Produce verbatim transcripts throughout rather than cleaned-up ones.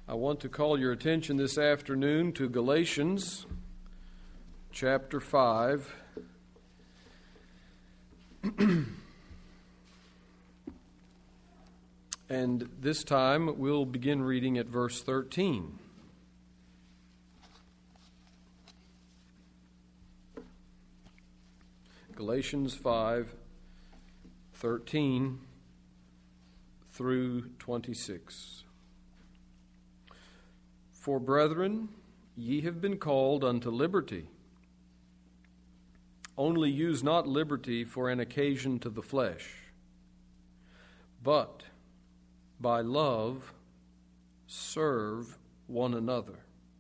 I want to call your attention this afternoon to Galatians chapter five. And this time we'll begin reading at verse thirteen. Galatians five, thirteen through twenty-six. For brethren, ye have been called unto liberty. Only use not liberty for an occasion to the flesh, but by love serve one another.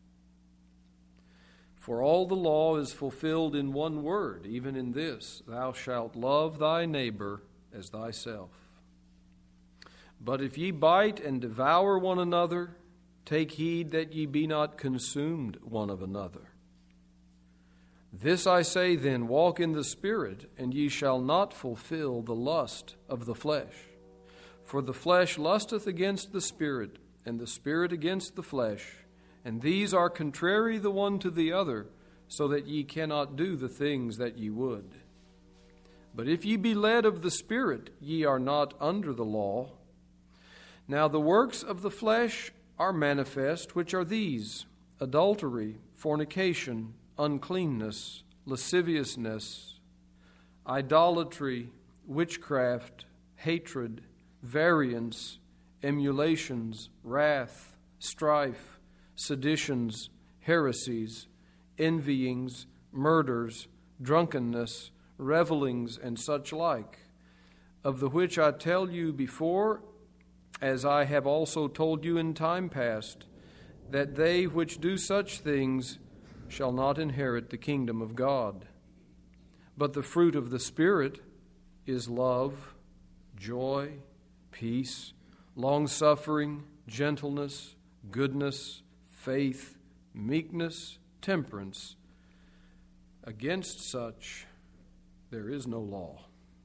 For all the law is fulfilled in one word, even in this, thou shalt love thy neighbor as thyself. But if ye bite and devour one another, take heed that ye be not consumed one of another. This I say then, walk in the Spirit, and ye shall not fulfill the lust of the flesh. For the flesh lusteth against the Spirit, and the Spirit against the flesh, and these are contrary the one to the other, so that ye cannot do the things that ye would. But if ye be led of the Spirit, ye are not under the law. Now the works of the flesh are manifest, which are these: adultery, fornication, uncleanness, lasciviousness, idolatry, witchcraft, hatred, variance, emulations, wrath, strife, seditions, heresies, envyings, murders, drunkenness, revellings, and such like, of the which I tell you before, as I have also told you in time past, that they which do such things shall not inherit the kingdom of God. But the fruit of the Spirit is love, joy, peace, long-suffering, gentleness, goodness, faith, meekness, temperance. Against such there is no law.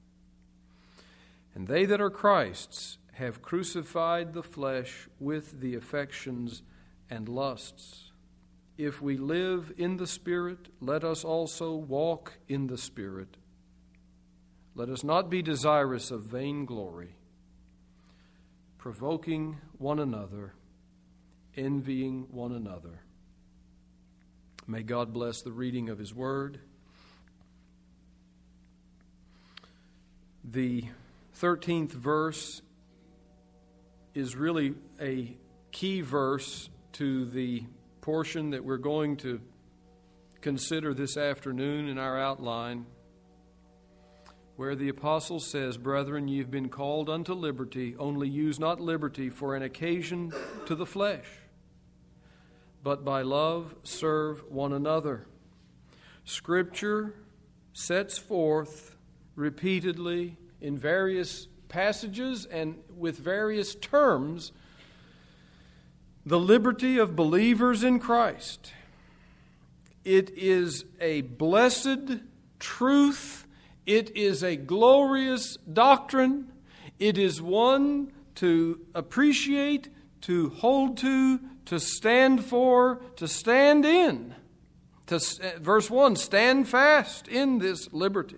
And they that are Christ's have crucified the flesh with the affections and lusts. If we live in the Spirit, let us also walk in the Spirit. Let us not be desirous of vainglory, provoking one another, envying one another. May God bless the reading of His Word. The thirteenth verse is really a key verse to the portion that we're going to consider this afternoon in our outline, where the apostle says, Brethren, ye have been called unto liberty, only use not liberty for an occasion to the flesh, but by love serve one another. Scripture sets forth repeatedly in various passages and with various terms the liberty of believers in Christ. It is a blessed truth. It is a glorious doctrine. It is one to appreciate, to hold to, to stand for, to stand in. To, verse one, stand fast in this liberty.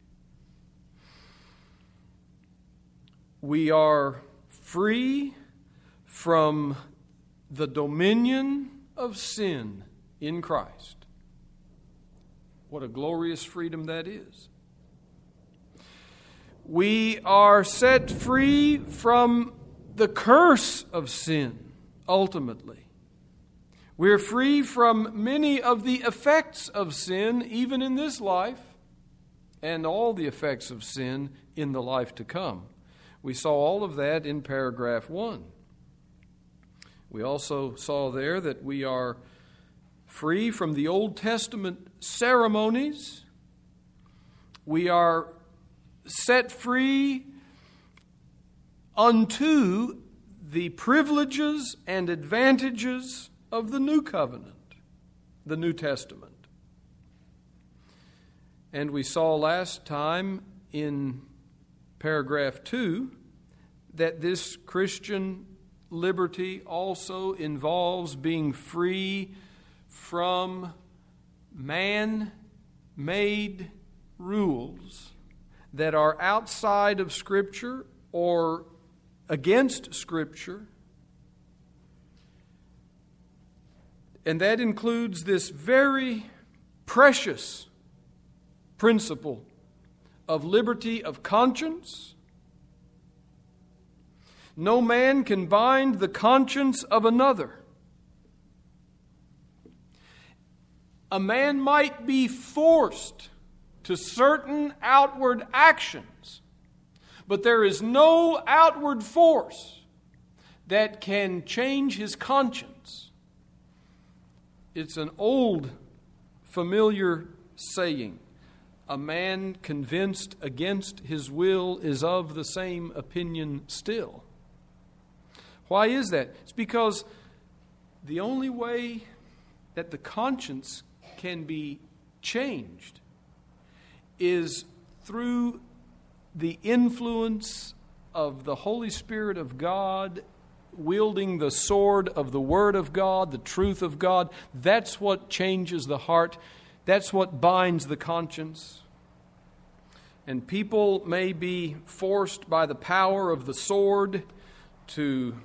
We are free from the dominion of sin in Christ. What a glorious freedom that is. We are set free from the curse of sin, ultimately. We're free from many of the effects of sin, even in this life, and all the effects of sin in the life to come. We saw all of that in paragraph one. We also saw there that we are free from the Old Testament ceremonies. We are set free unto the privileges and advantages of the New Covenant, the New Testament. And we saw last time in paragraph two that this Christian liberty also involves being free from man-made rules that are outside of Scripture or against Scripture. And that includes this very precious principle of liberty of conscience. No man can bind the conscience of another. A man might be forced to certain outward actions, but there is no outward force that can change his conscience. It's an old, familiar saying. A man convinced against his will is of the same opinion still. Why is that? It's because the only way that the conscience can be changed is through the influence of the Holy Spirit of God wielding the sword of the Word of God, the truth of God. That's what changes the heart. That's what binds the conscience. And people may be forced by the power of the sword to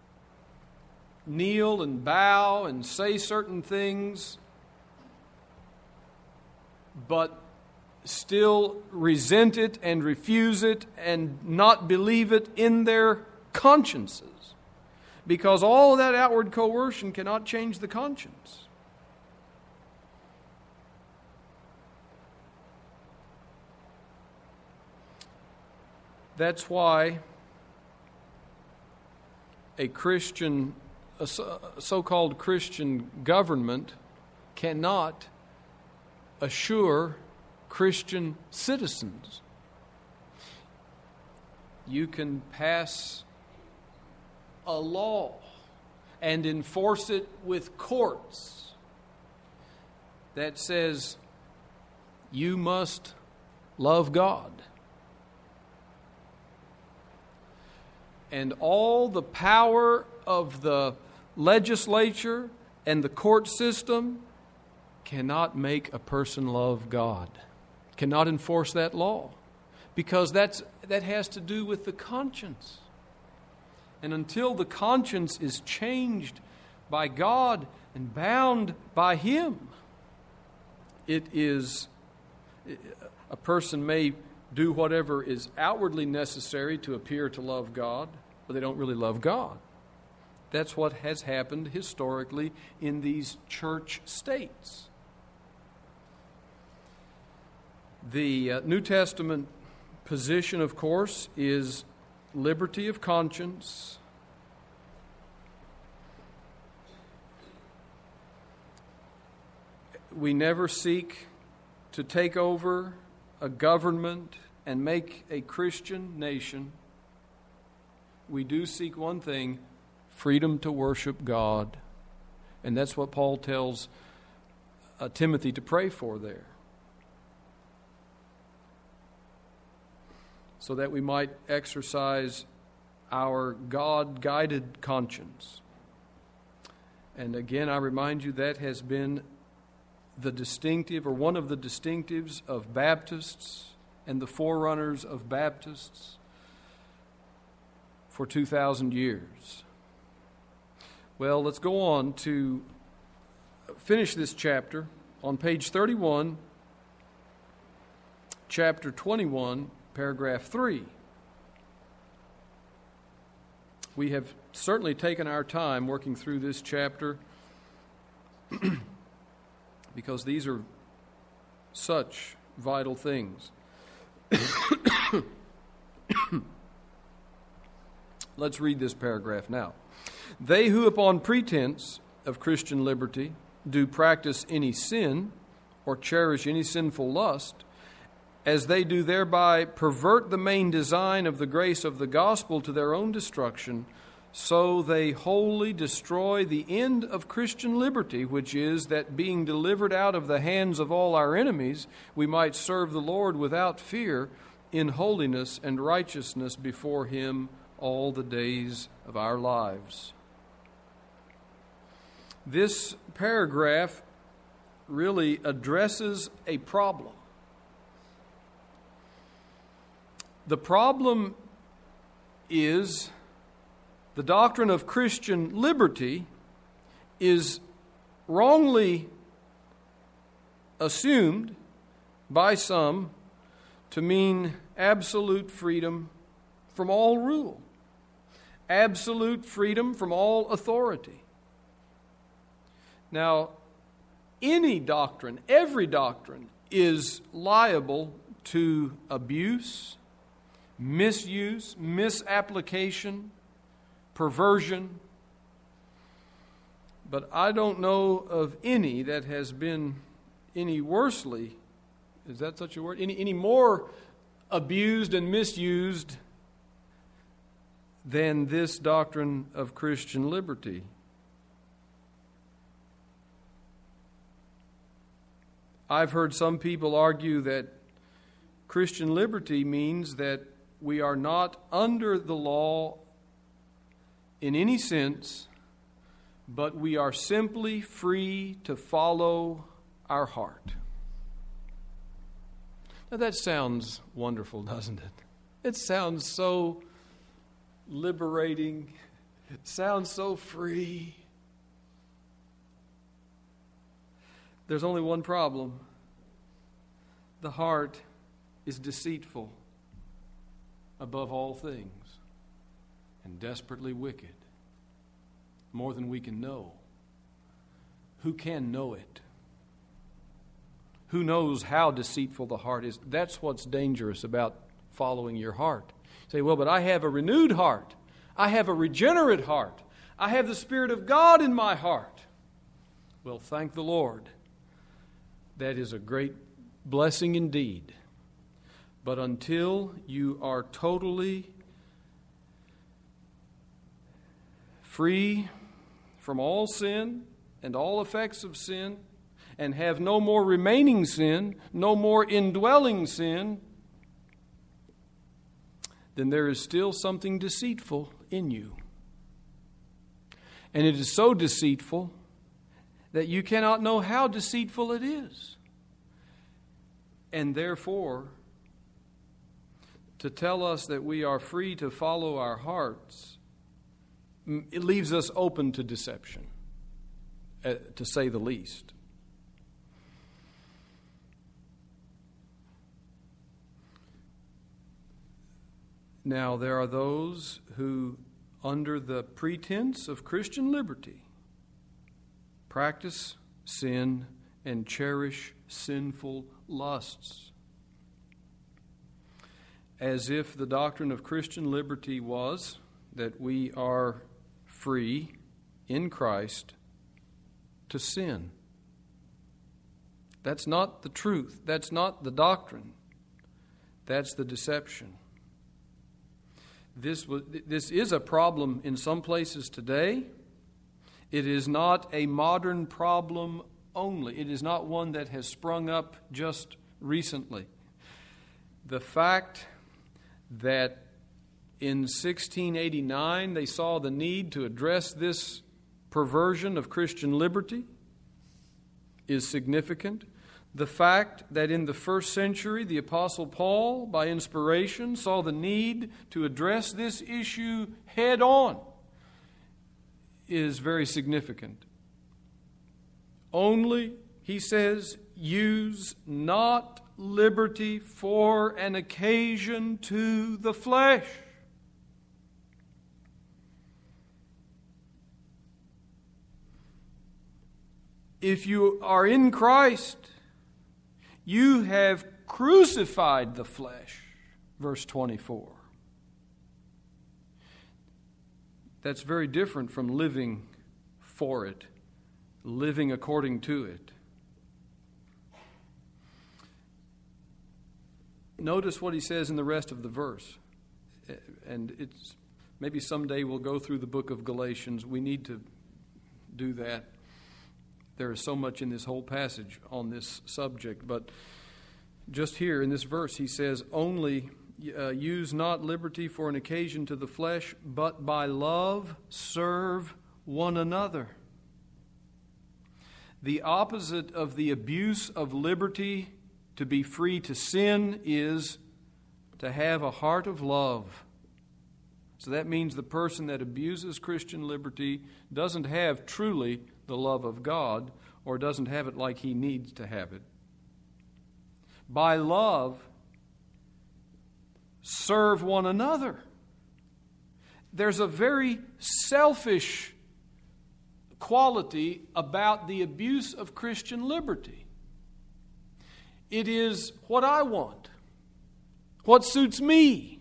kneel and bow and say certain things, but still resent it and refuse it and not believe it in their consciences, because all of that outward coercion cannot change the conscience. That's why a Christian, a so-called Christian government cannot assure Christian citizens. You can pass a law and enforce it with courts that says you must love God. And all the power of the legislature and the court system cannot make a person love God, cannot enforce that law, because that's that has to do with the conscience. And until the conscience is changed by God and bound by Him, it is, a person may do whatever is outwardly necessary to appear to love God, but they don't really love God. That's what has happened historically in these church states. The uh, New Testament position, of course, is liberty of conscience. We never seek to take over a government and make a Christian nation. We do seek one thing: freedom to worship God. And that's what Paul tells uh, Timothy to pray for there, so that we might exercise our God-guided conscience. And again, I remind you, that has been the distinctive, or one of the distinctives of Baptists and the forerunners of Baptists for two thousand years. Well, let's go on to finish this chapter on page thirty-one, chapter twenty-one, paragraph three. We have certainly taken our time working through this chapter because these are such vital things. Let's read this paragraph now. They who upon pretense of Christian liberty do practice any sin or cherish any sinful lust, as they do thereby pervert the main design of the grace of the gospel to their own destruction, so they wholly destroy the end of Christian liberty, which is that being delivered out of the hands of all our enemies, we might serve the Lord without fear in holiness and righteousness before Him all the days of our lives. This paragraph really addresses a problem. The problem is the doctrine of Christian liberty is wrongly assumed by some to mean absolute freedom from all rule, absolute freedom from all authority. Now, any doctrine, every doctrine, is liable to abuse, misuse, misapplication, perversion. But I don't know of any that has been any worsely, is that such a word? Any, any more abused and misused than this doctrine of Christian liberty. I've heard some people argue that Christian liberty means that we are not under the law in any sense, but we are simply free to follow our heart. Now that sounds wonderful, doesn't it? It sounds so liberating. It sounds so free. There's only one problem. The heart is deceitful above all things and desperately wicked, more than we can know. Who can know it? Who knows how deceitful the heart is? That's what's dangerous about following your heart. You say, well, but I have a renewed heart. I have a regenerate heart. I have the Spirit of God in my heart. Well, thank the Lord. That is a great blessing indeed. But until you are totally free from all sin and all effects of sin, and have no more remaining sin, no more indwelling sin, then there is still something deceitful in you. And it is so deceitful that you cannot know how deceitful it is. And therefore, to tell us that we are free to follow our hearts, it leaves us open to deception, uh, to say the least. Now, there are those who, under the pretense of Christian liberty, practice sin and cherish sinful lusts, as if the doctrine of Christian liberty was that we are free in Christ to sin. That's not the truth. That's not the doctrine. That's the deception. This was, this is a problem in some places today. It is not a modern problem only. It is not one that has sprung up just recently. The fact that in sixteen eighty-nine they saw the need to address this perversion of Christian liberty is significant. The fact that in the first century the Apostle Paul, by inspiration, saw the need to address this issue head on is very significant. Only, he says, use not liberty for an occasion to the flesh. If you are in Christ, you have crucified the flesh, verse twenty-four. That's very different from living for it, living according to it. Notice what he says in the rest of the verse. And it's maybe someday we'll go through the book of Galatians. We need to do that. There is so much in this whole passage on this subject. But just here in this verse, he says, only uh, use not liberty for an occasion to the flesh, but by love serve one another. The opposite of the abuse of liberty to be free to sin is to have a heart of love. So that means the person that abuses Christian liberty doesn't have truly the love of God, or doesn't have it like he needs to have it. By love, serve one another. There's a very selfish quality about the abuse of Christian liberty. It is what I want, what suits me,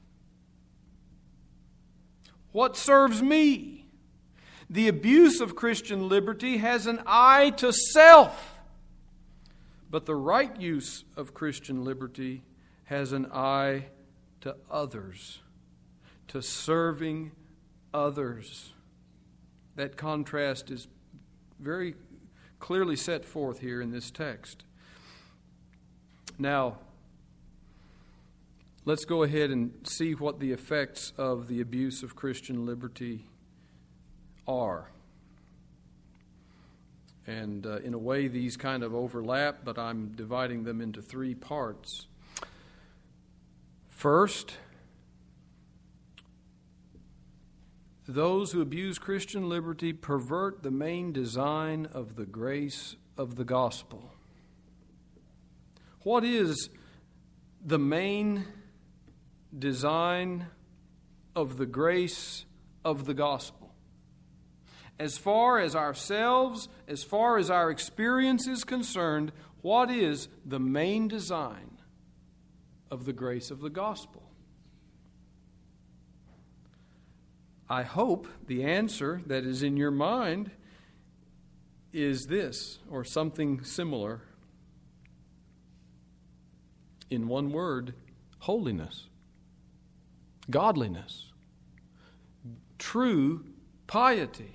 what serves me. The abuse of Christian liberty has an eye to self, but the right use of Christian liberty has an eye to others, to serving others. That contrast is very clearly set forth here in this text. Now, let's go ahead and see what the effects of the abuse of Christian liberty are. And uh, in a way, these kind of overlap, but I'm dividing them into three parts. First, those who abuse Christian liberty pervert the main design of the grace of the gospel. What is the main design of the grace of the gospel? As far as ourselves, as far as our experience is concerned, what is the main design of the grace of the gospel? I hope the answer that is in your mind is this, or something similar. In one word, holiness, godliness, true piety.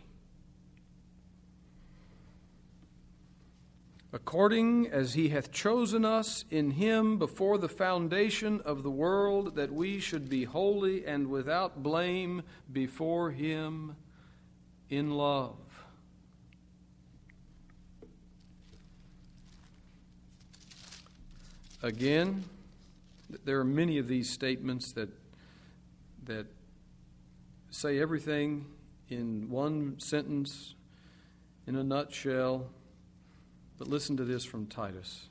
According as he hath chosen us in him before the foundation of the world, that we should be holy and without blame before him in love. Again, there are many of these statements that that say everything in one sentence, in a nutshell. But listen to this from Titus.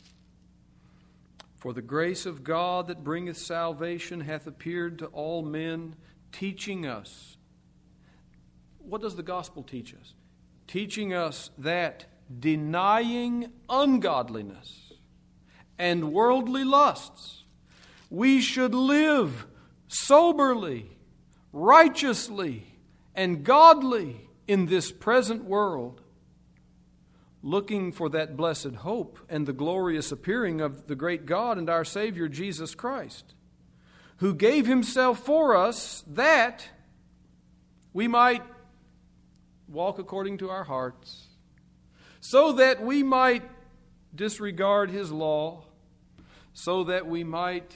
For the grace of God that bringeth salvation hath appeared to all men, teaching us. What does the gospel teach us? Teaching us that denying ungodliness and worldly lusts, we should live soberly, righteously, and godly in this present world, looking for that blessed hope and the glorious appearing of the great God and our Savior Jesus Christ, who gave himself for us that we might walk according to our hearts, so that we might disregard his law, so that we might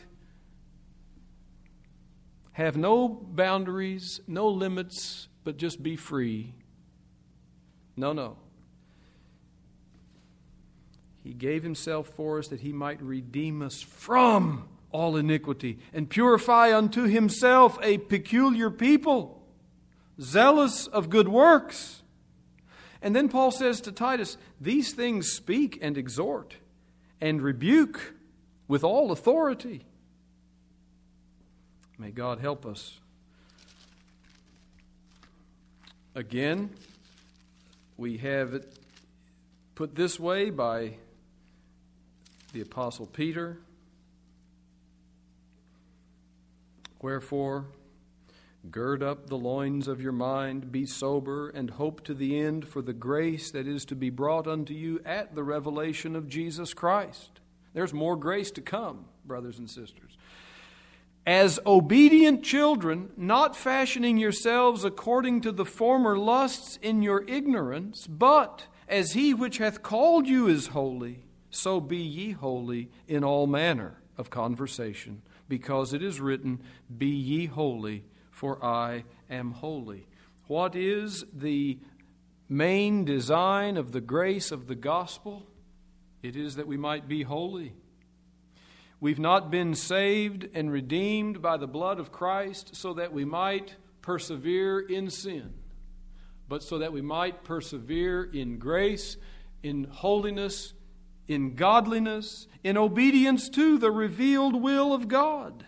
have no boundaries, no limits, but just be free. No, no. He gave himself for us that he might redeem us from all iniquity and purify unto himself a peculiar people, zealous of good works. And then Paul says to Titus, these things speak and exhort and rebuke with all authority. May God help us. Again, we have it put this way by the Apostle Peter. Wherefore, gird up the loins of your mind, be sober, and hope to the end for the grace that is to be brought unto you at the revelation of Jesus Christ. There's more grace to come, brothers and sisters. As obedient children, not fashioning yourselves according to the former lusts in your ignorance, but as he which hath called you is holy, so be ye holy in all manner of conversation, because it is written, Be ye holy, for I am holy. What is the main design of the grace of the gospel? It is that we might be holy. We've not been saved and redeemed by the blood of Christ so that we might persevere in sin, but so that we might persevere in grace, in holiness, in godliness, in obedience to the revealed will of God.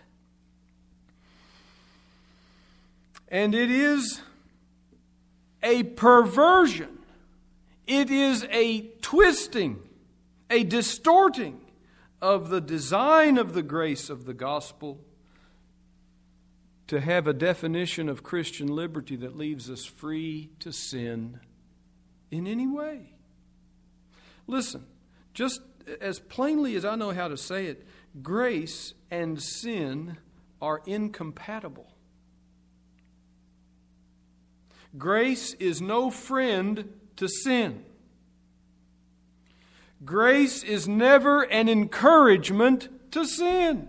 And it is a perversion. It is a twisting, a distorting of the design of the grace of the gospel to have a definition of Christian liberty that leaves us free to sin in any way. Listen, just as plainly as I know how to say it, grace and sin are incompatible. Grace is no friend to sin. Grace is never an encouragement to sin.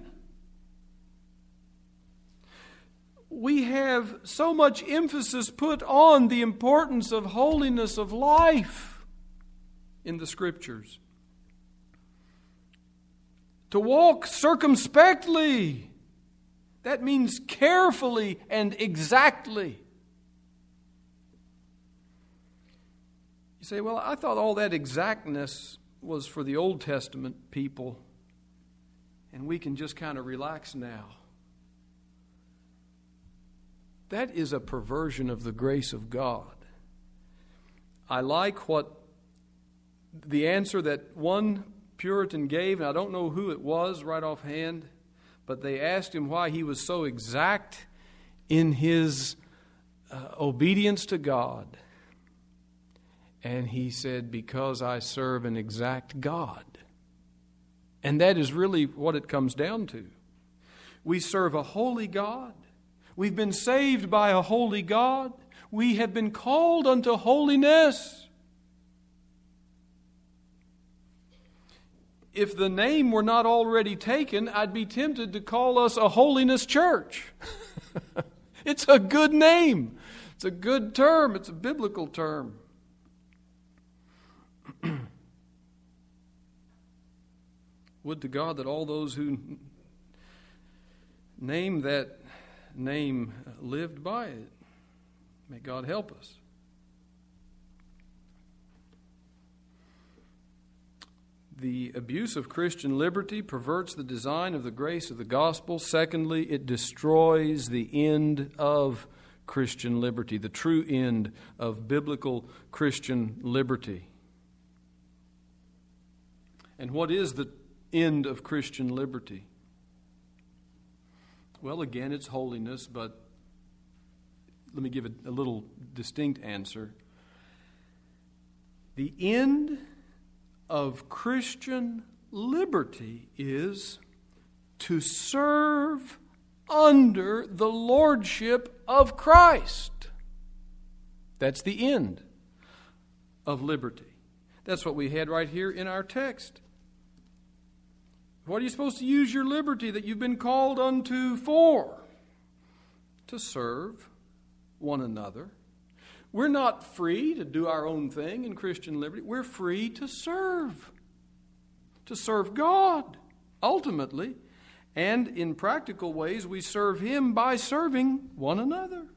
We have so much emphasis put on the importance of holiness of life in the Scriptures. To walk circumspectly, that means carefully and exactly. You say, well, I thought all that exactness was for the Old Testament people, and we can just kind of relax now. That is a perversion of the grace of God. I like what the answer that one Puritan gave, and I don't know who it was right offhand, but they asked him why he was so exact in his uh, obedience to God. And he said, because I serve an exact God. And that is really what it comes down to. We serve a holy God. We've been saved by a holy God. We have been called unto holiness. If the name were not already taken, I'd be tempted to call us a holiness church. It's a good name. It's a good term. It's a biblical term. Would to God that all those who name that name lived by it. May God help us. The abuse of Christian liberty perverts the design of the grace of the gospel. Secondly, it destroys the end of Christian liberty, the true end of biblical Christian liberty. And what is the end of Christian liberty? Well, again, it's holiness, but let me give it a little distinct answer. The end of Christian liberty is to serve under the lordship of Christ. That's the end of liberty. That's what we had right here in our text. What are you supposed to use your liberty that you've been called unto for? To serve one another. We're not free to do our own thing in Christian liberty. We're free to serve. To serve God, ultimately. And in practical ways, we serve Him by serving one another.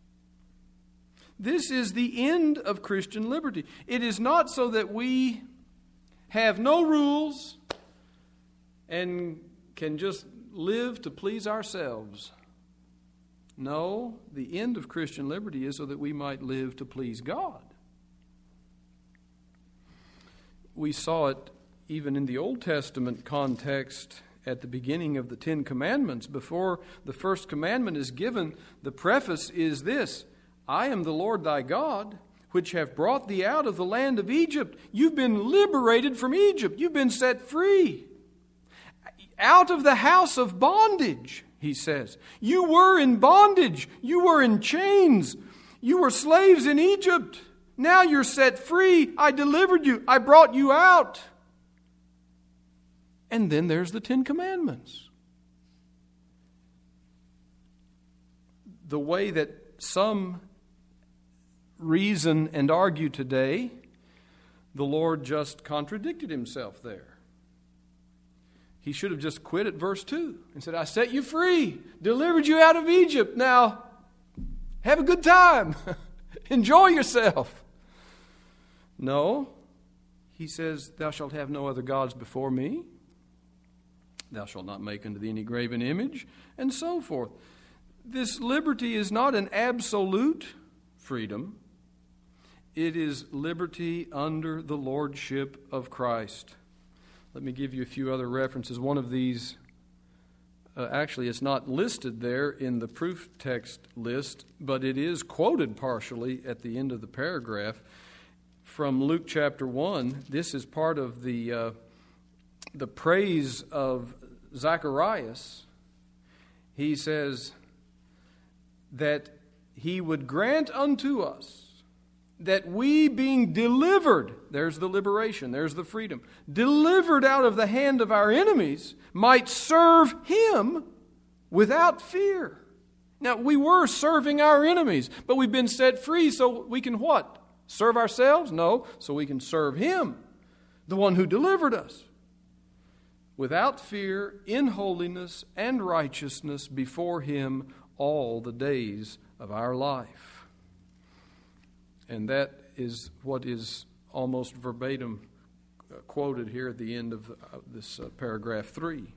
This is the end of Christian liberty. It is not so that we have no rules and can just live to please ourselves. No, the end of Christian liberty is so that we might live to please God. We saw it even in the Old Testament context at the beginning of the Ten Commandments. Before the first commandment is given, the preface is this: I am the Lord thy God, which have brought thee out of the land of Egypt. You've been liberated from Egypt. You've been set free. Out of the house of bondage, he says. You were in bondage. You were in chains. You were slaves in Egypt. Now you're set free. I delivered you. I brought you out. And then there's the Ten Commandments. the way that some reason and argue today, the Lord just contradicted himself there. He should have just quit at verse two and said, I set you free, delivered you out of Egypt. Now, have a good time. Enjoy yourself. No, he says, thou shalt have no other gods before me. Thou shalt not make unto thee any graven image, and so forth. This liberty is not an absolute freedom. It is liberty under the lordship of Christ. Let me give you a few other references. One of these, uh, actually it's not listed there in the proof text list, but it is quoted partially at the end of the paragraph from Luke chapter one. This is part of the, uh, the praise of Zacharias. He says that he would grant unto us that we, being delivered, there's the liberation, there's the freedom, delivered out of the hand of our enemies, might serve him without fear. Now, we were serving our enemies, but we've been set free so we can what? Serve ourselves? No, so we can serve him, the one who delivered us. Without fear, in holiness and righteousness before him all the days of our life. And that is what is almost verbatim quoted here at the end of this uh, paragraph three.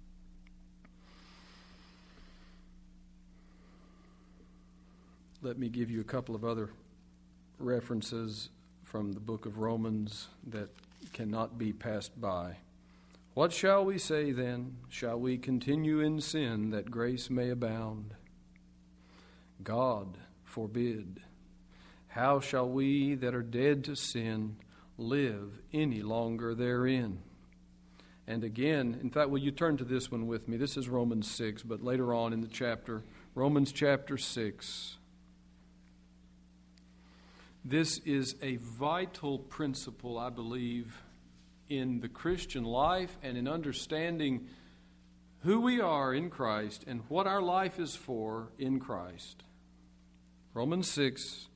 Let me give you a couple of other references from the book of Romans that cannot be passed by. What shall we say then? Shall we continue in sin that grace may abound? God forbid. How shall we that are dead to sin live any longer therein? And again, in fact, will you turn to this one with me? This is Romans six, but later on in the chapter, Romans chapter six. This is a vital principle, I believe, in the Christian life and in understanding who we are in Christ and what our life is for in Christ. Romans six,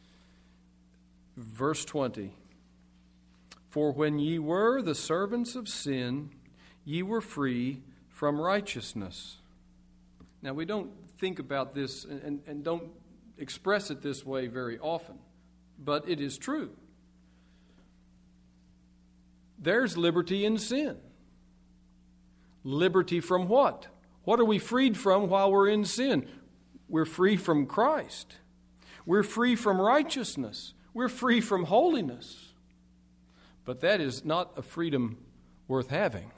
verse twenty. For when ye were the servants of sin, ye were free from righteousness. Now, we don't think about this and, and, and don't express it this way very often, but it is true. There's liberty in sin. Liberty from what? What are we freed from while we're in sin? We're free from Christ. We're free from righteousness. We're free from holiness. But that is not a freedom worth having.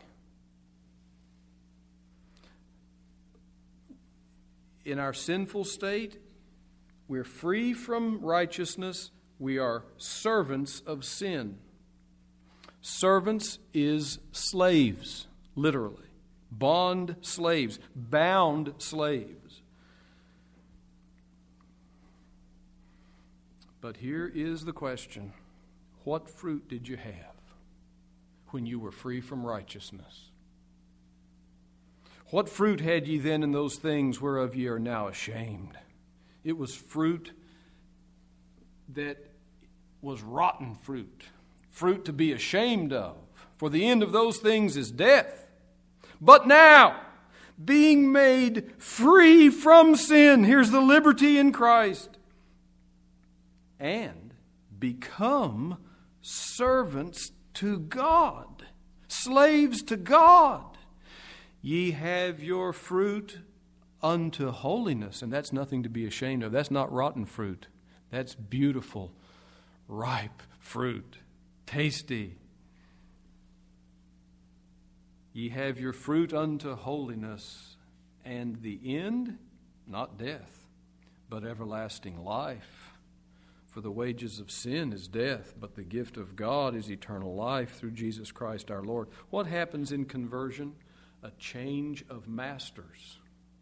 In our sinful state, we're free from righteousness. We are servants of sin. Servants is slaves, literally. Bond slaves, bound slaves. But here is the question. What fruit did you have when you were free from righteousness? What fruit had ye then in those things whereof ye are now ashamed? It was fruit that was rotten fruit. Fruit to be ashamed of. For the end of those things is death. But now, being made free from sin, here's the liberty in Christ, and become servants to God, slaves to God. Ye have your fruit unto holiness. And that's nothing to be ashamed of. That's not rotten fruit. That's beautiful, ripe fruit. Tasty. Ye have your fruit unto holiness, and the end, not death, but everlasting life. For the wages of sin is death, but the gift of God is eternal life through Jesus Christ our Lord. What happens in conversion? A change of masters.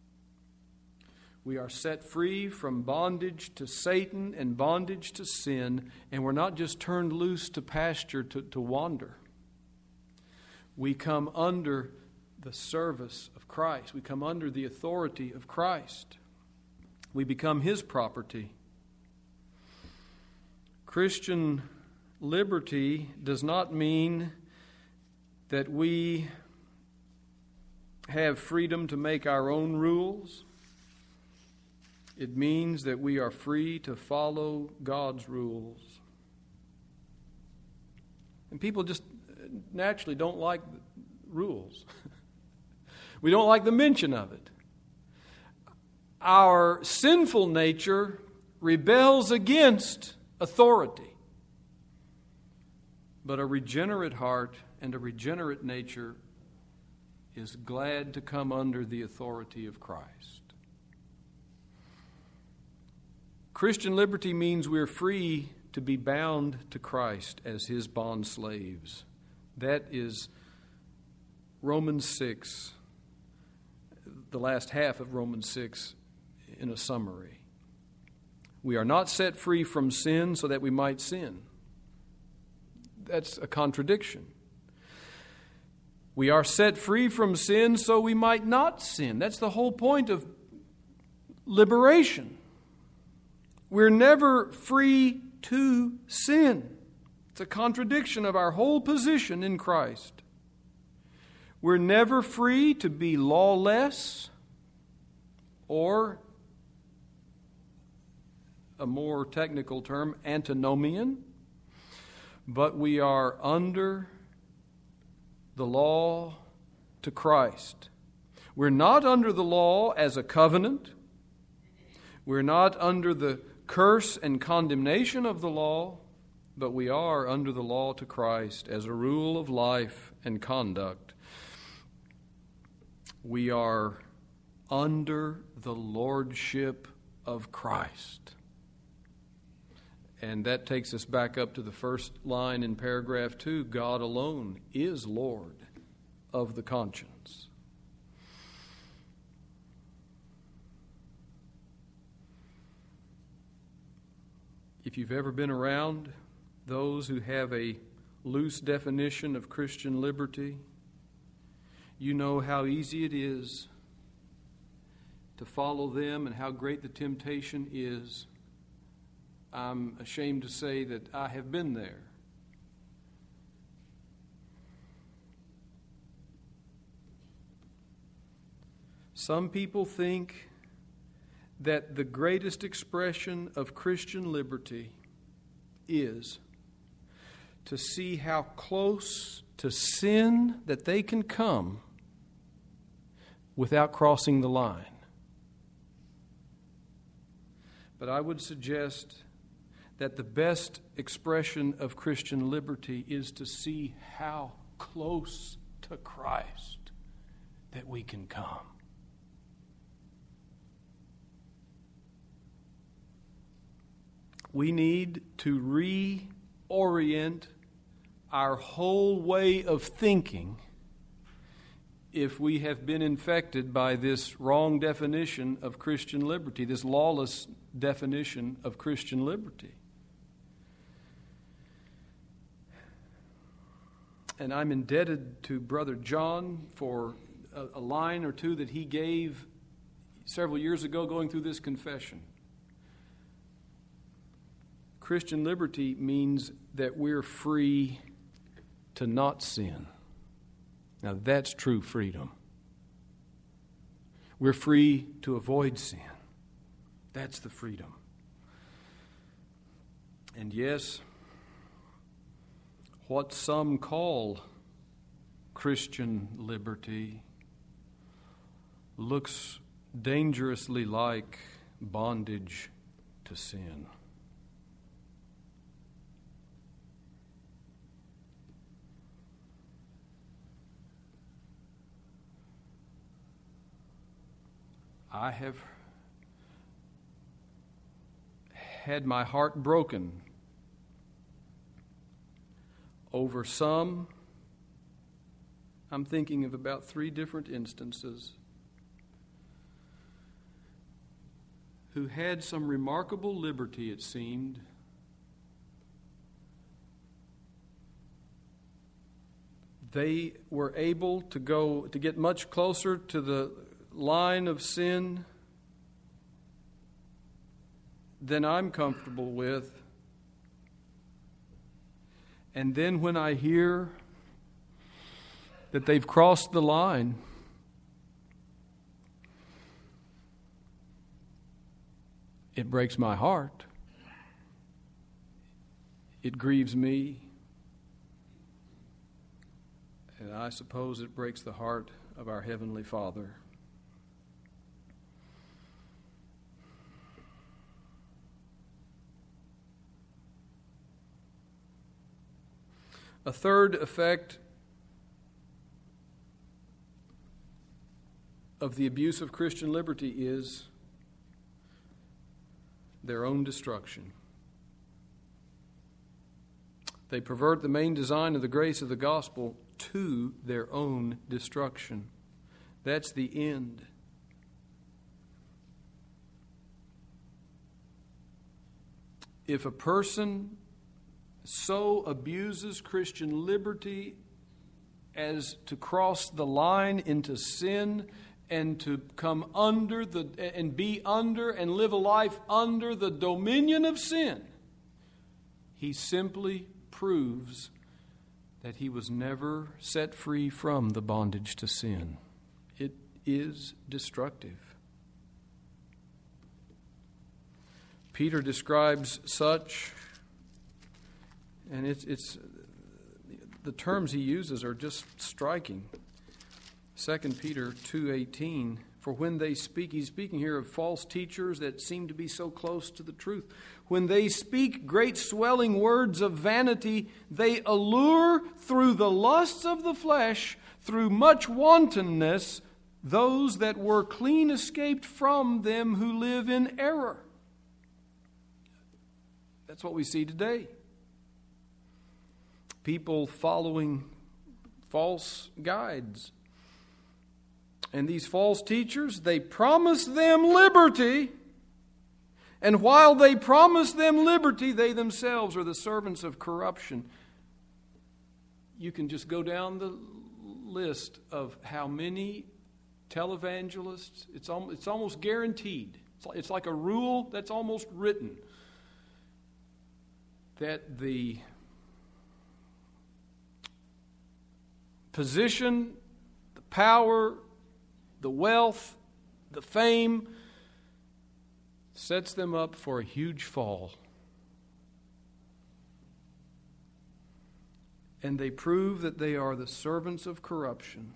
We are set free from bondage to Satan and bondage to sin, and we're not just turned loose to pasture to, to wander. We come under the service of Christ. We come under the authority of Christ. We become His property. Christian liberty does not mean that we have freedom to make our own rules. It means that we are free to follow God's rules. And people just naturally don't like rules. We don't like the mention of it. Our sinful nature rebels against authority. But a regenerate heart and a regenerate nature is glad to come under the authority of Christ. Christian liberty means we're free to be bound to Christ as His bond slaves. That is Romans six, the last half of Romans six in a summary. We are not set free from sin so that we might sin. That's a contradiction. We are set free from sin so we might not sin. That's the whole point of liberation. We're never free to sin. It's a contradiction of our whole position in Christ. We're never free to be lawless, or, a more technical term, antinomian, but we are under the law to Christ. We're not under the law as a covenant. We're not under the curse and condemnation of the law, but we are under the law to Christ as a rule of life and conduct. We are under the lordship of Christ. And that takes us back up to the first line in paragraph two. God alone is Lord of the conscience. If you've ever been around those who have a loose definition of Christian liberty, you know how easy it is to follow them and how great the temptation is. I'm ashamed to say that I have been there. Some people think that the greatest expression of Christian liberty is to see how close to sin that they can come without crossing the line. But I would suggest that the best expression of Christian liberty is to see how close to Christ that we can come. We need to reorient our whole way of thinking if we have been infected by this wrong definition of Christian liberty, this lawless definition of Christian liberty. And I'm indebted to Brother John for a, a line or two that he gave several years ago going through this confession. Christian liberty means that we're free to not sin. Now that's true freedom. We're free to avoid sin. That's the freedom. And yes, what some call Christian liberty looks dangerously like bondage to sin. I have had my heart broken over some. I'm thinking of about three different instances who had some remarkable liberty, it seemed, they were able to go to get much closer to the line of sin than I'm comfortable with. And then when I hear that they've crossed the line, it breaks my heart. It grieves me. And I suppose it breaks the heart of our Heavenly Father. A third effect of the abuse of Christian liberty is their own destruction. They pervert the main design of the grace of the gospel to their own destruction. That's the end. If a person so abuses Christian liberty as to cross the line into sin and to come under the and be under and live a life under the dominion of sin, he simply proves that he was never set free from the bondage to sin. It is destructive. Peter describes such, and it's it's the terms he uses are just striking. Second Peter two eighteen, for when they speak, he's speaking here of false teachers that seem to be so close to the truth. When they speak great swelling words of vanity, they allure through the lusts of the flesh, through much wantonness, those that were clean escaped from them who live in error. That's what we see today. People following false guides. And these false teachers, they promise them liberty. And while they promise them liberty, they themselves are the servants of corruption. You can just go down the list of how many televangelists, it's almost, it's almost guaranteed. It's like, it's like a rule that's almost written that the position, the power, the wealth, the fame sets them up for a huge fall. And they prove that they are the servants of corruption.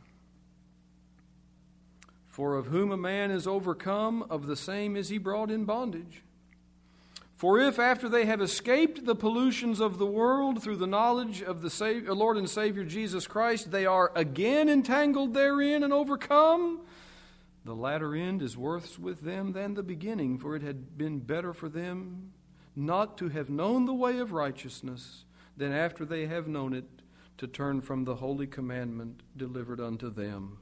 For of whom a man is overcome, of the same is he brought in bondage. For if after they have escaped the pollutions of the world through the knowledge of the Savior, Lord and Savior Jesus Christ, they are again entangled therein and overcome, the latter end is worse with them than the beginning, for it had been better for them not to have known the way of righteousness than after they have known it to turn from the holy commandment delivered unto them.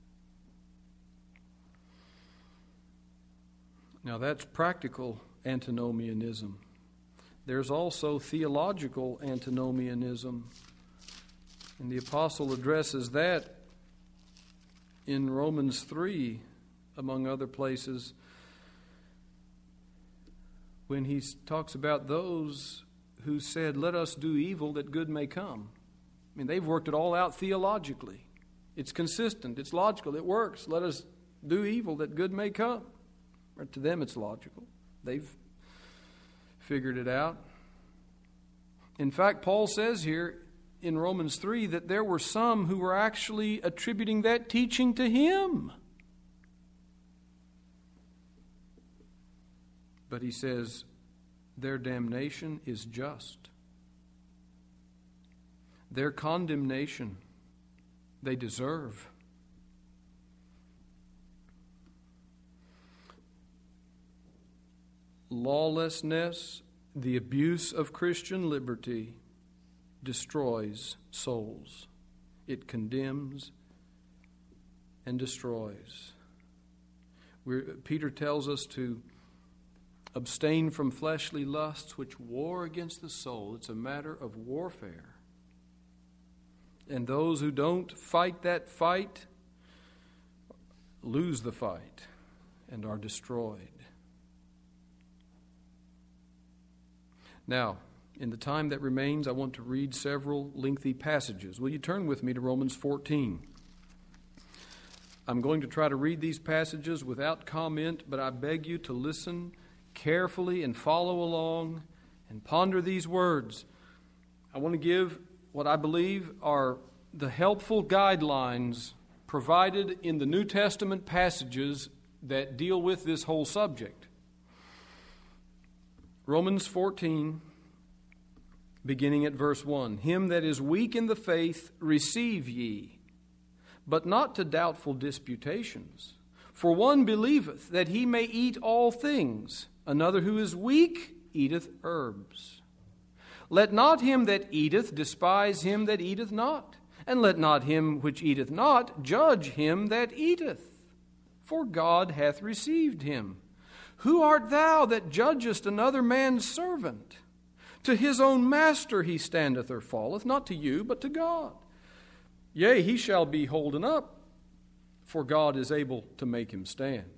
Now that's practical antinomianism. There's also theological antinomianism. And the apostle addresses that in Romans three, among other places, when he talks about those who said, let us do evil that good may come. I mean, they've worked it all out theologically. It's consistent. It's logical. It works. Let us do evil that good may come. Or to them it's logical. They've figured it out. In fact, Paul says here in Romans three that there were some who were actually attributing that teaching to him. But he says their damnation is just. Their condemnation they deserve. Lawlessness, the abuse of Christian liberty, destroys souls. It condemns and destroys. We're, Peter tells us to abstain from fleshly lusts which war against the soul. It's a matter of warfare. And those who don't fight that fight lose the fight and are destroyed. Now, in the time that remains, I want to read several lengthy passages. Will you turn with me to Romans fourteen? I'm going to try to read these passages without comment, but I beg you to listen carefully and follow along and ponder these words. I want to give what I believe are the helpful guidelines provided in the New Testament passages that deal with this whole subject. Romans fourteen, beginning at verse one. Him that is weak in the faith receive ye, but not to doubtful disputations. For one believeth that he may eat all things, another who is weak eateth herbs. Let not him that eateth despise him that eateth not, and let not him which eateth not judge him that eateth, for God hath received him. Who art thou that judgest another man's servant? To his own master he standeth or falleth, not to you, but to God. Yea, he shall be holden up, for God is able to make him stand.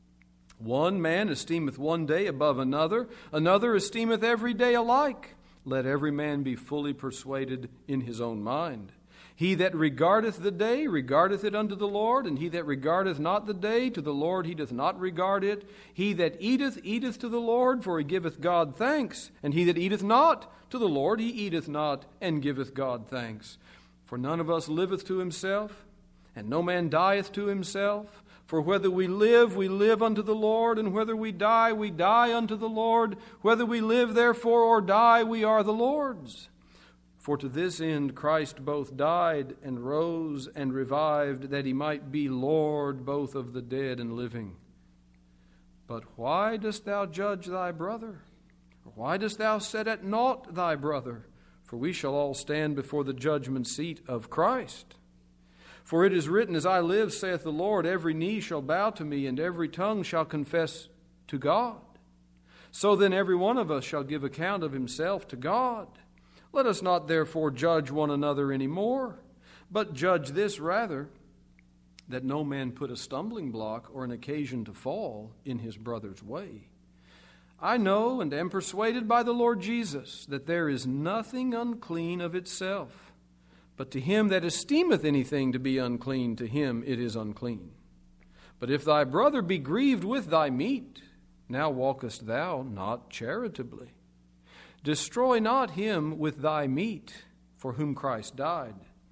One man esteemeth one day above another, another esteemeth every day alike. Let every man be fully persuaded in his own mind. He that regardeth the day regardeth it unto the Lord, and he that regardeth not the day, to the Lord he doth not regard it. He that eateth, eateth to the Lord, for he giveth God thanks. And he that eateth not, to the Lord he eateth not, and giveth God thanks. For none of us liveth to himself, and no man dieth to himself. For whether we live, we live unto the Lord, and whether we die, we die unto the Lord. Whether we live, therefore, or die, we are the Lord's. For to this end Christ both died and rose and revived, that he might be Lord both of the dead and living. But why dost thou judge thy brother? Or why dost thou set at naught thy brother? For we shall all stand before the judgment seat of Christ. For it is written, As I live, saith the Lord, every knee shall bow to me, and every tongue shall confess to God. So then every one of us shall give account of himself to God. Let us not therefore judge one another any more, but judge this rather, that no man put a stumbling block or an occasion to fall in his brother's way. I know and am persuaded by the Lord Jesus that there is nothing unclean of itself, but to him that esteemeth anything to be unclean, to him it is unclean. But if thy brother be grieved with thy meat, now walkest thou not charitably. Destroy not him with thy meat, for whom Christ died.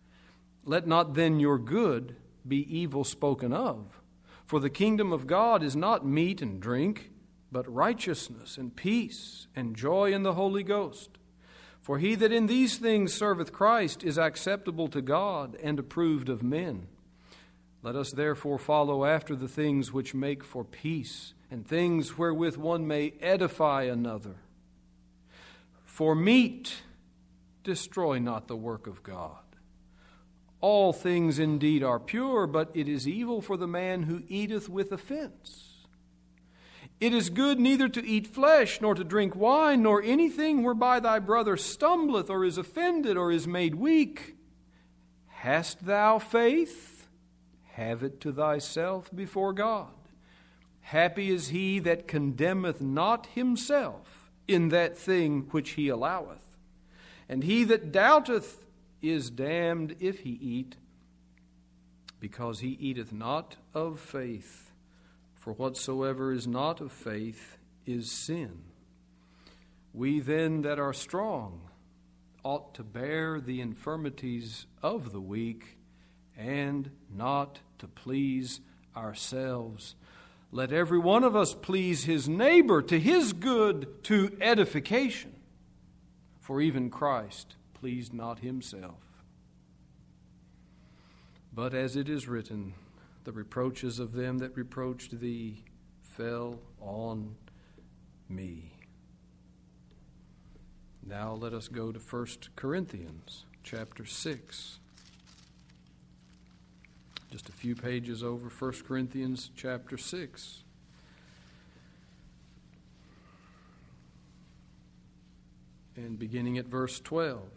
Let not then your good be evil spoken of. For the kingdom of God is not meat and drink, but righteousness and peace and joy in the Holy Ghost. For he that in these things serveth Christ is acceptable to God and approved of men. Let us therefore follow after the things which make for peace, and things wherewith one may edify another. For meat, destroy not the work of God. All things indeed are pure, but it is evil for the man who eateth with offense. It is good neither to eat flesh, nor to drink wine, nor anything whereby thy brother stumbleth, or is offended, or is made weak. Hast thou faith? Have it to thyself before God. Happy is he that condemneth not himself in that thing which he alloweth. And he that doubteth is damned if he eat, because he eateth not of faith. For whatsoever is not of faith is sin. We then that are strong ought to bear the infirmities of the weak, and not to please ourselves. Let every one of us please his neighbor to his good, to edification. For even Christ pleased not himself. But as it is written, the reproaches of them that reproached thee fell on me. Now let us go to First Corinthians chapter six. Just a few pages over, First Corinthians chapter six. And beginning at verse twelve.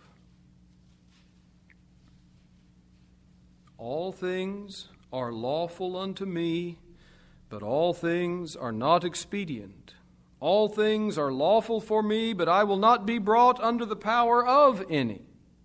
All things are lawful unto me, but all things are not expedient. All things are lawful for me, but I will not be brought under the power of any.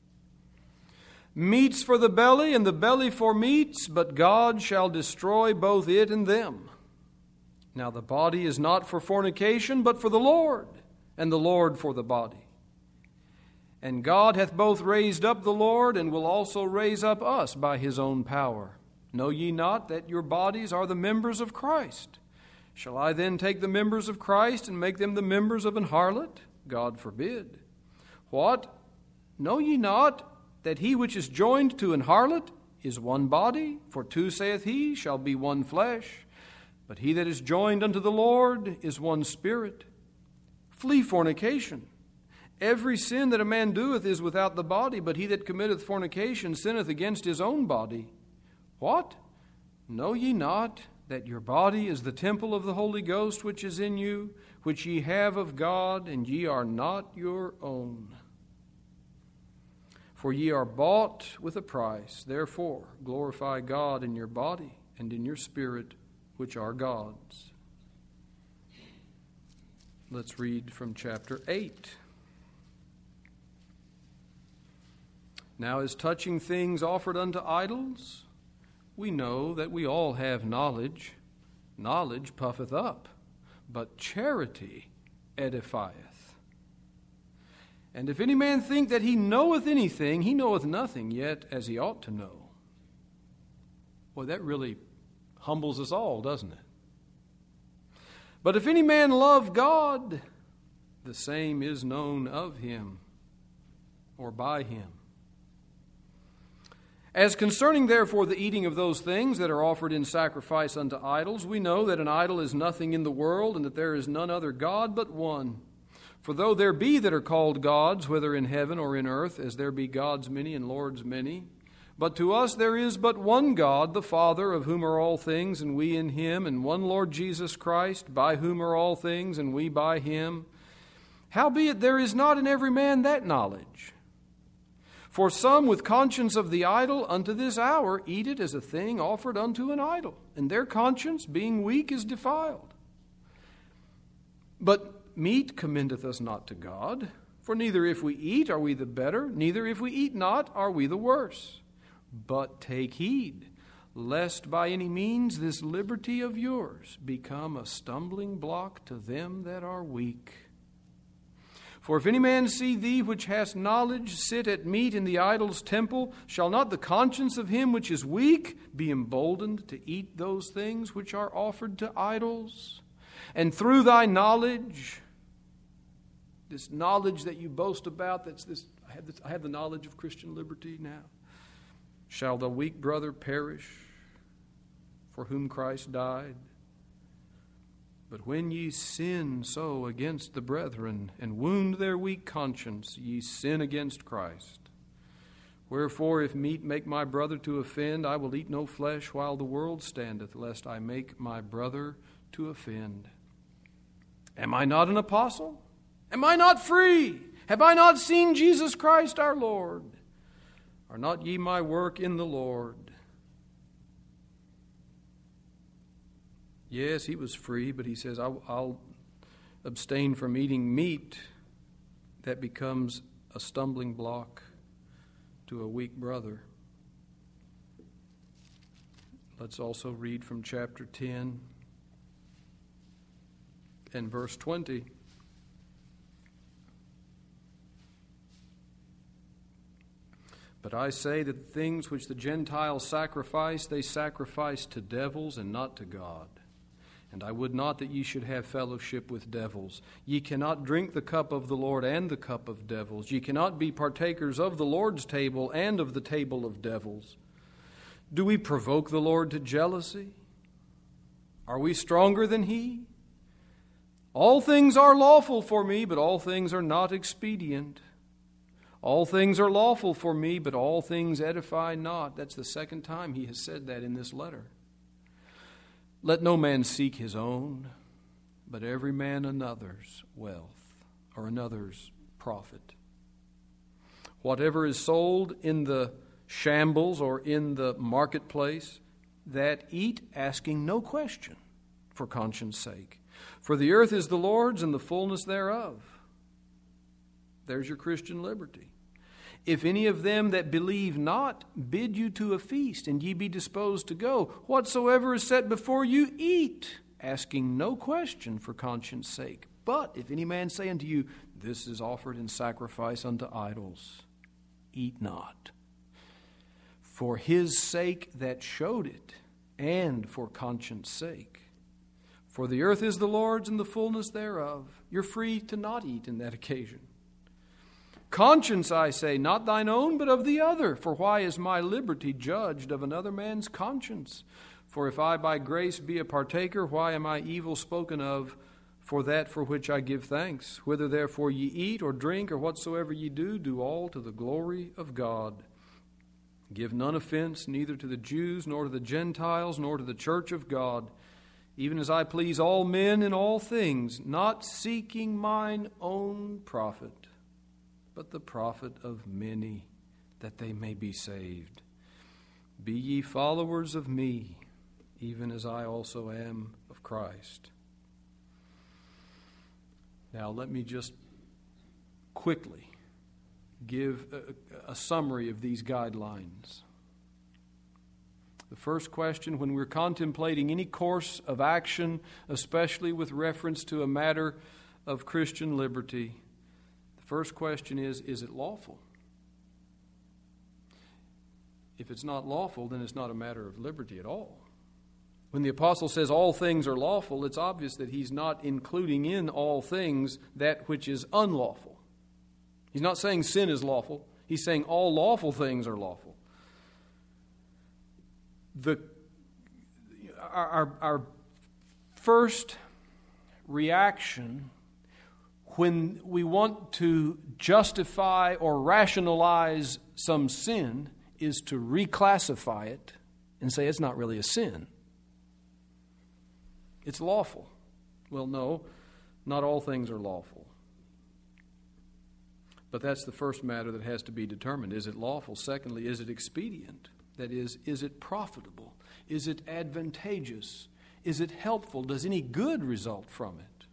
Meats for the belly, and the belly for meats, but God shall destroy both it and them. Now the body is not for fornication, but for the Lord, and the Lord for the body. And God hath both raised up the Lord, and will also raise up us by his own power. Know ye not that your bodies are the members of Christ? Shall I then take the members of Christ and make them the members of an harlot? God forbid. What? Know ye not that he which is joined to an harlot is one body? For two, saith he, shall be one flesh. But he that is joined unto the Lord is one spirit. Flee fornication. Every sin that a man doeth is without the body, but he that committeth fornication sinneth against his own body. What? Know ye not that your body is the temple of the Holy Ghost which is in you, which ye have of God, and ye are not your own? For ye are bought with a price. Therefore glorify God in your body and in your spirit, which are God's. Let's read from chapter eight. Now as touching things offered unto idols, we know that we all have knowledge. Knowledge puffeth up, but charity edifieth. And if any man think that he knoweth anything, he knoweth nothing, yet as he ought to know. Well, that really humbles us all, doesn't it? But if any man love God, the same is known of him, or by him. As concerning therefore the eating of those things that are offered in sacrifice unto idols, we know that an idol is nothing in the world, and that there is none other God but one. For though there be that are called gods, whether in heaven or in earth, as there be gods many and lords many, but to us there is but one God, the Father, of whom are all things, and we in him, and one Lord Jesus Christ, by whom are all things, and we by him. Howbeit there is not in every man that knowledge. For some with conscience of the idol unto this hour eat it as a thing offered unto an idol, and their conscience, being weak, is defiled. But meat commendeth us not to God, for neither if we eat are we the better, neither if we eat not are we the worse. But take heed, lest by any means this liberty of yours become a stumbling block to them that are weak. For if any man see thee which hast knowledge sit at meat in the idol's temple, shall not the conscience of him which is weak be emboldened to eat those things which are offered to idols? And through thy knowledge, this knowledge that you boast about, that's this, I have, this, I have the knowledge of Christian liberty now, shall the weak brother perish for whom Christ died? But when ye sin so against the brethren, and wound their weak conscience, ye sin against Christ. Wherefore, if meat make my brother to offend, I will eat no flesh while the world standeth, lest I make my brother to offend. Am I not an apostle? Am I not free? Have I not seen Jesus Christ our Lord? Are not ye my work in the Lord? Yes, he was free, but he says, I'll, I'll abstain from eating meat that becomes a stumbling block to a weak brother. Let's also read from chapter ten and verse twenty. But I say that the things which the Gentiles sacrifice, they sacrifice to devils and not to God. And I would not that ye should have fellowship with devils. Ye cannot drink the cup of the Lord and the cup of devils. Ye cannot be partakers of the Lord's table and of the table of devils. Do we provoke the Lord to jealousy? Are we stronger than he? All things are lawful for me, but all things are not expedient. All things are lawful for me, but all things edify not. That's the second time he has said that in this letter. Let no man seek his own, but every man another's wealth, or another's profit. Whatever is sold in the shambles or in the marketplace, that eat asking no question for conscience sake. For the earth is the Lord's and the fullness thereof. There's your Christian liberty. If any of them that believe not bid you to a feast, and ye be disposed to go, whatsoever is set before you, eat, asking no question for conscience sake. But if any man say unto you, this is offered in sacrifice unto idols, eat not. For his sake that showed it, and for conscience sake. For the earth is the Lord's and the fullness thereof. You're free to not eat in that occasion. Conscience, I say, not thine own, but of the other. For why is my liberty judged of another man's conscience? For if I by grace be a partaker, why am I evil spoken of for that for which I give thanks? Whether therefore ye eat or drink or whatsoever ye do, do all to the glory of God. Give none offense, neither to the Jews, nor to the Gentiles, nor to the church of God, even as I please all men in all things, not seeking mine own profit, but the profit of many, that they may be saved. Be ye followers of me, even as I also am of Christ. Now let me just quickly give a, a summary of these guidelines. The first question, when we're contemplating any course of action, especially with reference to a matter of Christian liberty, the first question is, is it lawful? If it's not lawful, then it's not a matter of liberty at all. When the apostle says all things are lawful, it's obvious that he's not including in all things that which is unlawful. He's not saying sin is lawful. He's saying all lawful things are lawful. The, our, our first reaction when we want to justify or rationalize some sin is to reclassify it and say it's not really a sin. It's lawful. Well, no, not all things are lawful. But that's the first matter that has to be determined. Is it lawful? Secondly, is it expedient? That is, is it profitable? Is it advantageous? Is it helpful? Does any good result from it?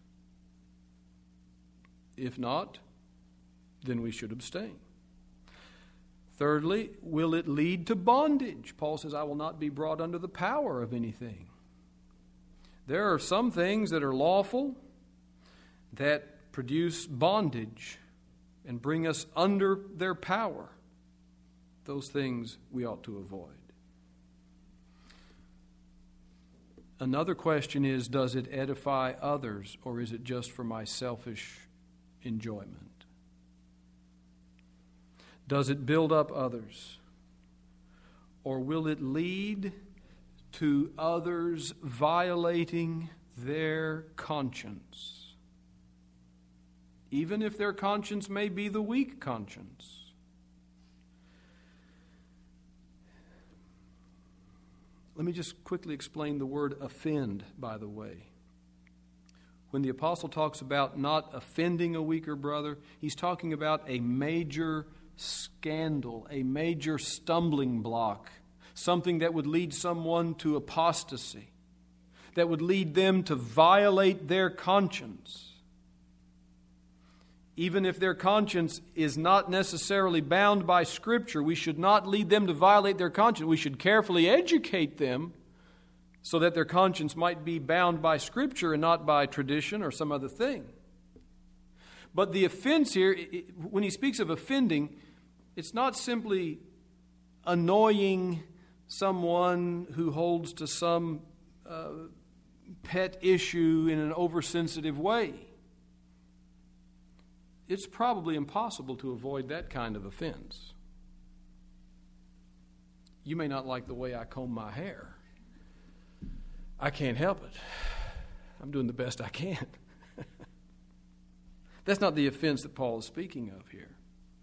If not, then we should abstain. Thirdly, will it lead to bondage? Paul says, I will not be brought under the power of anything. There are some things that are lawful that produce bondage and bring us under their power. Those things we ought to avoid. Another question is, does it edify others, or is it just for my selfish enjoyment? Does it build up others, or will it lead to others violating their conscience, even if their conscience may be the weak conscience? Let me just quickly explain the word offend, by the way. When the apostle talks about not offending a weaker brother, he's talking about a major scandal, a major stumbling block, something that would lead someone to apostasy, that would lead them to violate their conscience. Even if their conscience is not necessarily bound by Scripture, we should not lead them to violate their conscience. We should carefully educate them so that their conscience might be bound by Scripture and not by tradition or some other thing. But the offense here, when he speaks of offending, it's not simply annoying someone who holds to some uh, pet issue in an oversensitive way. It's probably impossible to avoid that kind of offense. You may not like the way I comb my hair. I can't help it. I'm doing the best I can. That's not the offense that Paul is speaking of here.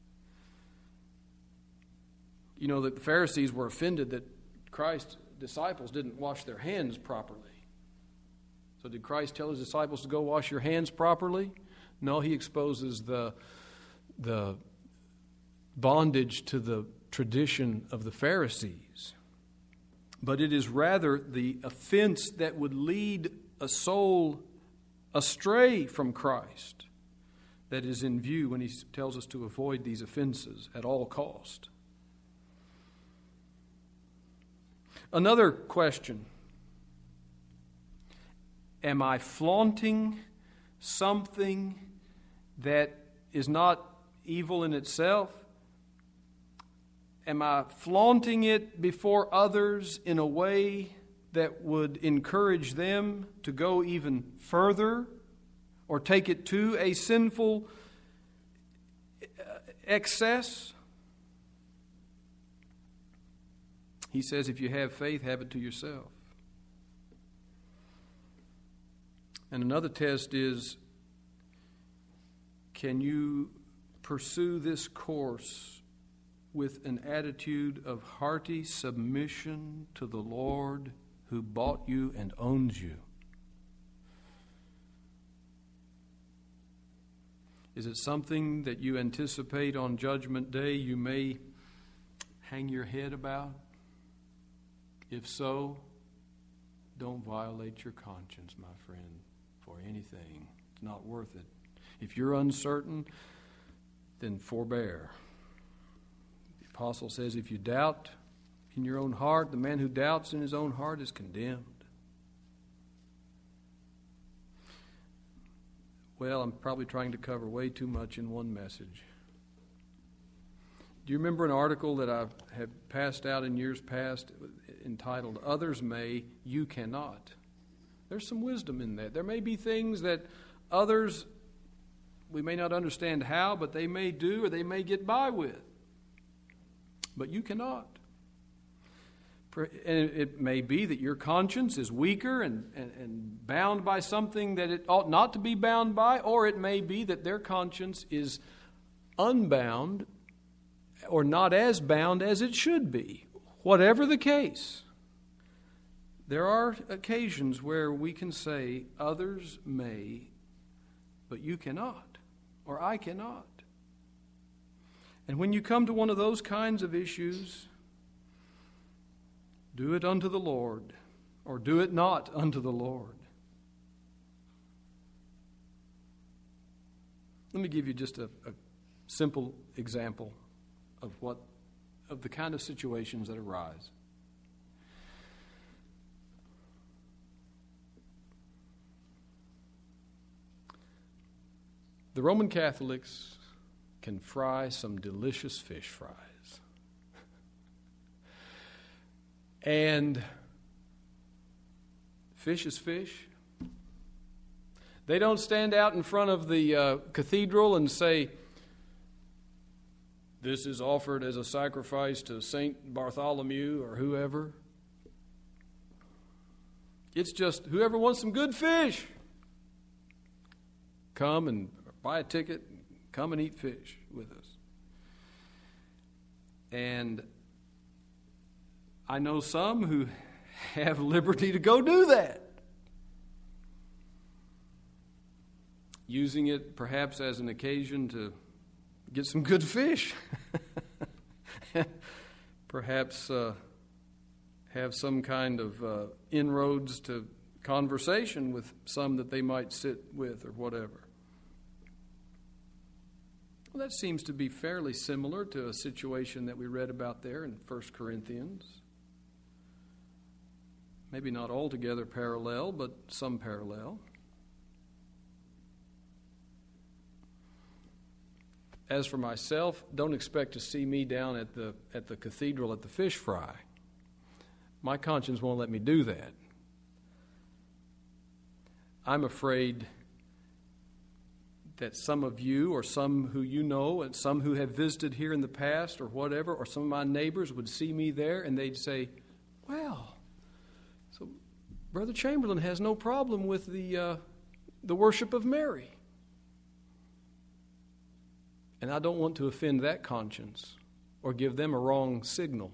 You know that the Pharisees were offended that Christ's disciples didn't wash their hands properly. So did Christ tell his disciples to go wash your hands properly? No, he exposes the, the bondage to the tradition of the Pharisees. But it is rather the offense that would lead a soul astray from Christ that is in view when he tells us to avoid these offenses at all cost. Another question. Am I flaunting something that is not evil in itself? Am I flaunting it before others in a way that would encourage them to go even further or take it to a sinful excess? He says, if you have faith, have it to yourself. And another test is, can you pursue this course with an attitude of hearty submission to the Lord who bought you and owns you? Is it something that you anticipate on Judgment Day you may hang your head about? If so, don't violate your conscience, my friend, for anything. It's not worth it. If you're uncertain, then forbear. The apostle says, if you doubt in your own heart, the man who doubts in his own heart is condemned. Well, I'm probably trying to cover way too much in one message. Do you remember an article that I have passed out in years past entitled, Others May, You Cannot? There's some wisdom in that. There may be things that others, we may not understand how, but they may do or they may get by with. But you cannot. And it may be that your conscience is weaker and, and, and bound by something that it ought not to be bound by, or it may be that their conscience is unbound or not as bound as it should be. Whatever the case, there are occasions where we can say, others may, but you cannot, or I cannot. And when you come to one of those kinds of issues, do it unto the Lord, or do it not unto the Lord. Let me give you just a, a simple example of what of the kind of situations that arise. The Roman Catholics can fry some delicious fish fries. And fish is fish. They don't stand out in front of the uh, cathedral and say, this is offered as a sacrifice to Saint Bartholomew or whoever. It's just whoever wants some good fish, come and buy a ticket, come and eat fish with us. And I know some who have liberty to go do that, using it perhaps as an occasion to get some good fish. Perhaps uh, have some kind of uh, inroads to conversation with some that they might sit with or whatever. Well, that seems to be fairly similar to a situation that we read about there in First Corinthians. Maybe not altogether parallel, but some parallel. As for myself, don't expect to see me down at the at the cathedral at the fish fry. My conscience won't let me do that. I'm afraid that some of you or some who you know and some who have visited here in the past or whatever, or some of my neighbors would see me there and they'd say, well, so Brother Chamberlain has no problem with the uh, the worship of Mary. And I don't want to offend that conscience or give them a wrong signal.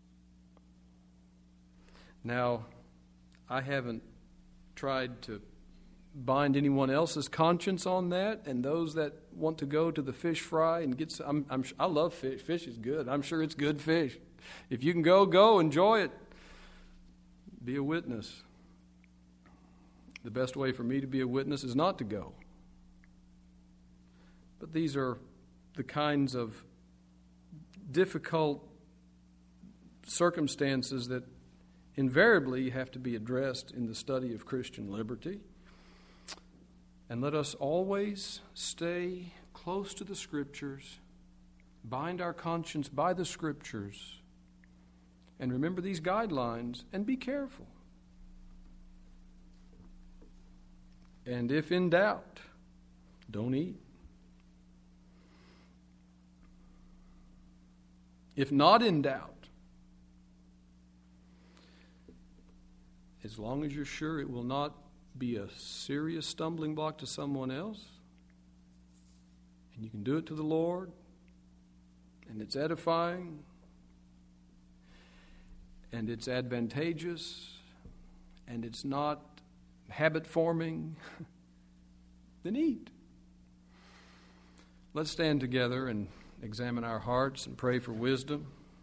Now, I haven't tried to bind anyone else's conscience on that, and those that want to go to the fish fry and get some, I'm, I'm, I love fish. Fish is good. I'm sure it's good fish. If you can go, go, enjoy it. Be a witness. The best way for me to be a witness is not to go. But these are the kinds of difficult circumstances that invariably have to be addressed in the study of Christian liberty. And let us always stay close to the Scriptures, bind our conscience by the Scriptures, and remember these guidelines, and be careful. And if in doubt, don't eat. If not in doubt, as long as you're sure it will not be a serious stumbling block to someone else, and you can do it to the Lord, and it's edifying, and it's advantageous, and it's not habit-forming, then eat. Let's stand together and examine our hearts and pray for wisdom.